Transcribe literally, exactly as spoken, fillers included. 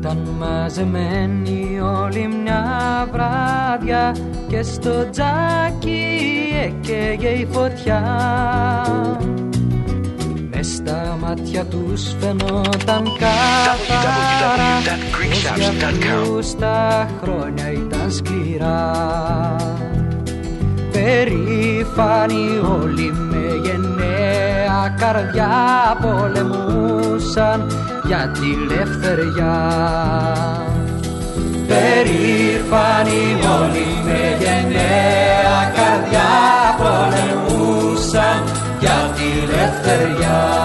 Ήταν μαζεμένοι όλοι μια βράδια και στο τζάκι έκαιγε η φωτιά. Μες στα μάτια τους φαινόταν καθαρά πως τα χρόνια ήταν σκληρά. Περήφανοι όλοι με γενναία καρδιά πολεμούσαν για τη ελευθεριά. Περήφανοι όλοι με γενναία καρδιά πολεμούσαν για τη ελευθεριά.